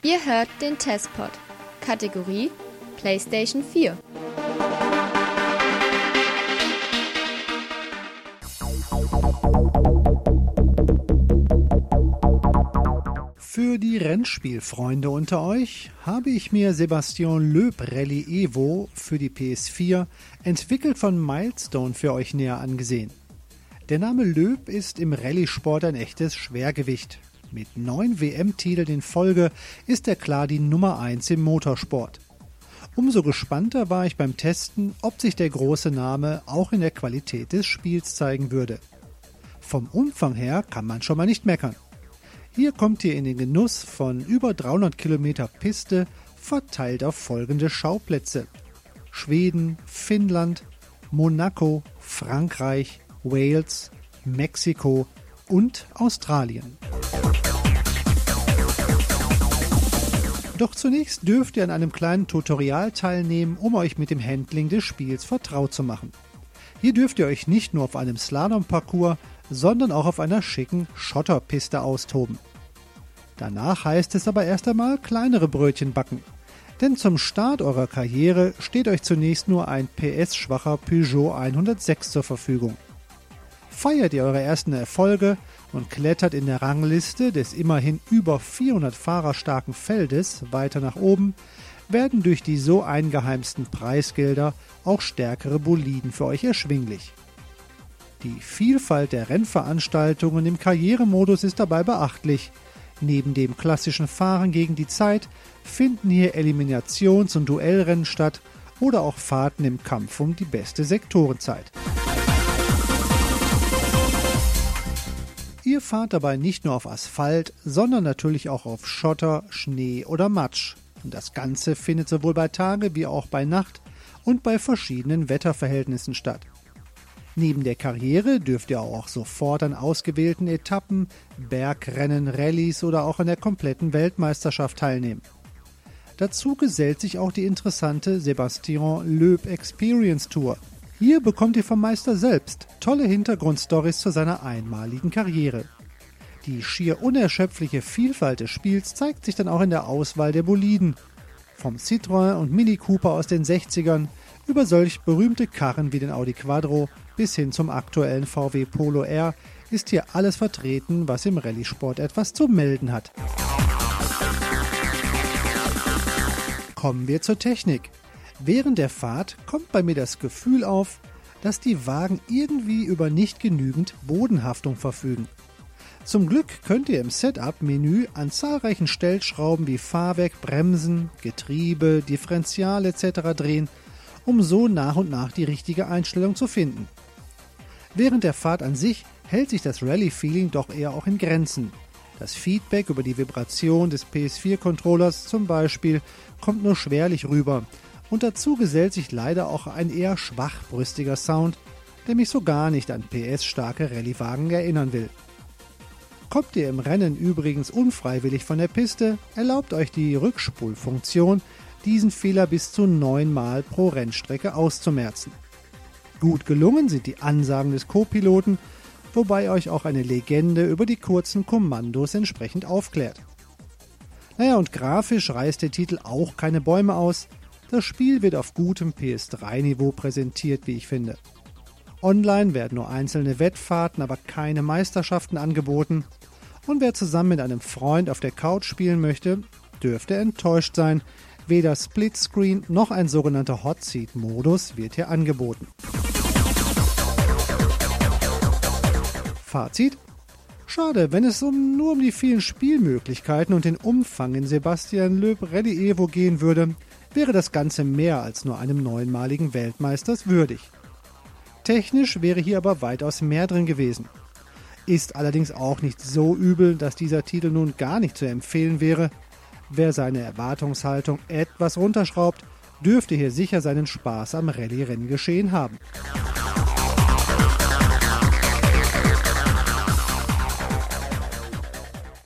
Ihr hört den Testpod. Kategorie PlayStation 4. Für die Rennspielfreunde unter euch habe ich mir Sébastien Loeb Rally Evo für die PS4, entwickelt von Milestone, für euch näher angesehen. Der Name Loeb ist im Rallye-Sport ein echtes Schwergewicht. Mit 9 WM-Titeln in Folge ist er klar die Nummer 1 im Motorsport. Umso gespannter war ich beim Testen, ob sich der große Name auch in der Qualität des Spiels zeigen würde. Vom Umfang her kann man schon mal nicht meckern. Hier kommt ihr in den Genuss von über 300 Kilometer Piste, verteilt auf folgende Schauplätze: Schweden, Finnland, Monaco, Frankreich, Wales, Mexiko und Australien. Doch zunächst dürft ihr an einem kleinen Tutorial teilnehmen, um euch mit dem Handling des Spiels vertraut zu machen. Hier dürft ihr euch nicht nur auf einem Slalom-Parcours, sondern auch auf einer schicken Schotterpiste austoben. Danach heißt es aber erst einmal kleinere Brötchen backen. Denn zum Start eurer Karriere steht euch zunächst nur ein PS-schwacher Peugeot 106 zur Verfügung. Feiert ihr eure ersten Erfolge und klettert in der Rangliste des immerhin über 400 Fahrer starken Feldes weiter nach oben, werden durch die so eingeheimsten Preisgelder auch stärkere Boliden für euch erschwinglich. Die Vielfalt der Rennveranstaltungen im Karrieremodus ist dabei beachtlich. Neben dem klassischen Fahren gegen die Zeit finden hier Eliminations- und Duellrennen statt oder auch Fahrten im Kampf um die beste Sektorenzeit. Ihr fahrt dabei nicht nur auf Asphalt, sondern natürlich auch auf Schotter, Schnee oder Matsch. Und das Ganze findet sowohl bei Tage wie auch bei Nacht und bei verschiedenen Wetterverhältnissen statt. Neben der Karriere dürft ihr auch sofort an ausgewählten Etappen, Bergrennen, Rallyes oder auch an der kompletten Weltmeisterschaft teilnehmen. Dazu gesellt sich auch die interessante Sébastien Loeb Experience Tour. Hier bekommt ihr vom Meister selbst tolle Hintergrundstories zu seiner einmaligen Karriere. Die schier unerschöpfliche Vielfalt des Spiels zeigt sich dann auch in der Auswahl der Boliden. Vom Citroën und Mini Cooper aus den 60ern über solch berühmte Karren wie den Audi Quattro bis hin zum aktuellen VW Polo R ist hier alles vertreten, was im Rallye-Sport etwas zu melden hat. Kommen wir zur Technik. Während der Fahrt kommt bei mir das Gefühl auf, dass die Wagen irgendwie über nicht genügend Bodenhaftung verfügen. Zum Glück könnt ihr im Setup-Menü an zahlreichen Stellschrauben wie Fahrwerk, Bremsen, Getriebe, Differential etc. drehen, um so nach und nach die richtige Einstellung zu finden. Während der Fahrt an sich hält sich das Rally-Feeling doch eher auch in Grenzen. Das Feedback über die Vibration des PS4-Controllers zum Beispiel kommt nur schwerlich rüber. Und dazu gesellt sich leider auch ein eher schwachbrüstiger Sound, der mich so gar nicht an PS-starke Rallye-Wagen erinnern will. Kommt ihr im Rennen übrigens unfreiwillig von der Piste, erlaubt euch die Rückspulfunktion, diesen Fehler bis zu 9 Mal pro Rennstrecke auszumerzen. Gut gelungen sind die Ansagen des Co-Piloten, wobei euch auch eine Legende über die kurzen Kommandos entsprechend aufklärt. Naja, und grafisch reißt der Titel auch keine Bäume aus. Das Spiel wird auf gutem PS3-Niveau präsentiert, wie ich finde. Online werden nur einzelne Wettfahrten, aber keine Meisterschaften angeboten. Und wer zusammen mit einem Freund auf der Couch spielen möchte, dürfte enttäuscht sein. Weder Splitscreen noch ein sogenannter Hot Seat-Modus wird hier angeboten. Fazit: Schade, wenn es nur um die vielen Spielmöglichkeiten und den Umfang in Sébastien Loeb Rally Evo gehen würde, wäre das Ganze mehr als nur einem 9-maligen Weltmeisters würdig. Technisch wäre hier aber weitaus mehr drin gewesen. Ist allerdings auch nicht so übel, dass dieser Titel nun gar nicht zu empfehlen wäre. Wer seine Erwartungshaltung etwas runterschraubt, dürfte hier sicher seinen Spaß am Rallye-Renngeschehen haben.